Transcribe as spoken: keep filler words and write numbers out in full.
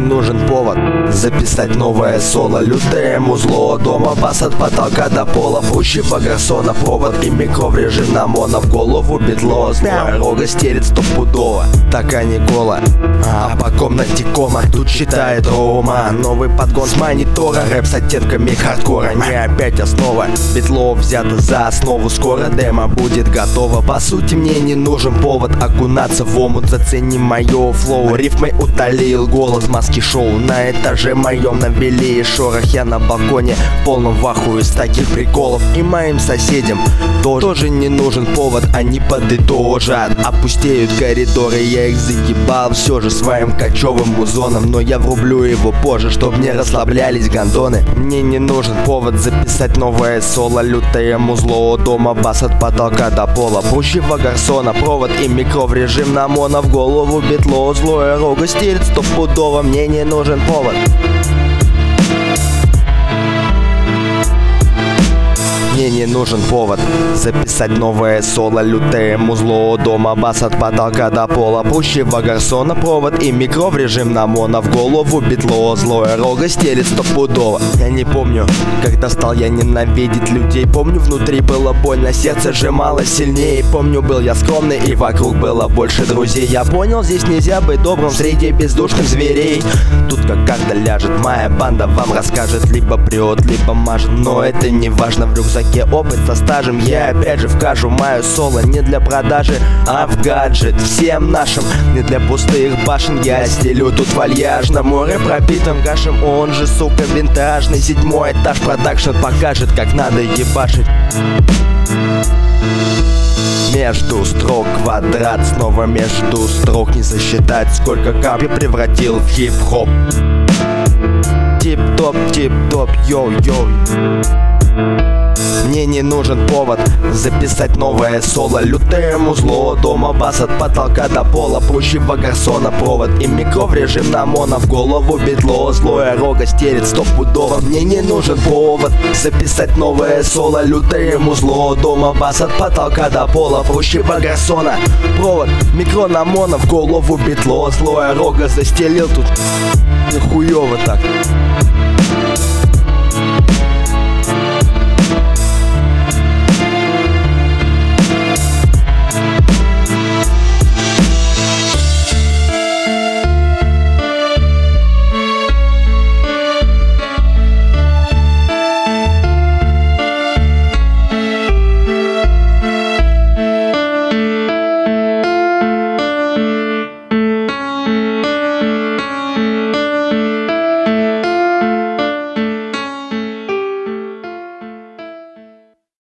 нужен повод записать новое соло. Лютое музло, дома бас от потолка до пола. Пущего гарсона, провод и микро в режим на моно. В голову бедло, злая рога стелит стопудово. Такая Никола, а по комнате кома. Тут читает Рома, новый подгон с монитора. Рэп с оттенками хардкора, не опять основа. Бетло взято за основу, скоро демо будет готово. По сути мне не нужен повод окунаться в омут. Зацени мое флоу, рифмой утолил голос. Маски шоу на этаже моем навели шорох. Я на балконе в полном ваху из таких приколов. И моим соседям тоже, тоже не нужен повод, они подытожат. Опустеют коридоры, я их загибал все же своим кочевым музоном. Но я врублю его позже, чтоб не расслаблялись гондоны. Мне не нужен повод записать новое соло. Лютое музло, дома бас от потолка до пола. Пущего гарсона, провод и микро в режим на моно. В голову бетло, злое рога стелит стопудово. Мне не нужен повод. Мне не нужен повод записать новое соло. Лютое музло, дома бас от потолка до пола. Пущего гарсона, провод и микро в режим на моно. В голову бетло, злое рога стелит стопудово. Я не помню, когда стал я ненавидеть людей. Помню, внутри было больно, сердце сжимало сильнее. Помню, был я скромный и вокруг было больше друзей. Я понял, здесь нельзя быть добрым среди бездушных зверей. Тут как карта ляжет, моя банда вам расскажет. Либо прет, либо мажет, но это не важно. В рюкзаке опыт со стажем, я опять же вкажу. Мое соло не для продажи, а в гаджет всем нашим. Не для пустых башен, я стелю тут вальяжно. Море пропитан гашем, он же, сука, винтажный. Седьмой этаж продакшн покажет, как надо ебашить. Между строк квадрат, снова между строк. Не засчитать, сколько капли превратил в хип-хоп. Тип-топ, тип-топ, йоу-йоу. Мне не нужен повод записать новое соло. Лютое музло, дома бас от потолка до пола. Пущего гарсона, провод и микро в режим на моно. В голову бетло, злое рога стелит стопудово. Мне не нужен повод записать новое соло. Лютое музло, дома бас от потолка до пола. Пущего гарсона, провод, микро на моно. В голову бетло, злое рога застелил тут. Хуёво так.